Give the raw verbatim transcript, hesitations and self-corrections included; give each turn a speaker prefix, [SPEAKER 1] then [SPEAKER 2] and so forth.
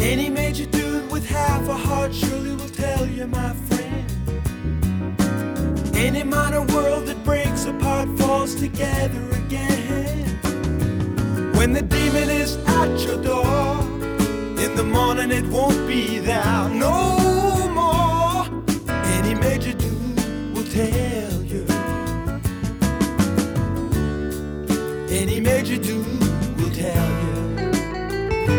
[SPEAKER 1] Any major dude with half a heart surely will tell you, my friend. Any minor world that breaks apart falls together again. When the demon is at your door, in the morning it won't be there no more. Any major dude will tell you. Any major dude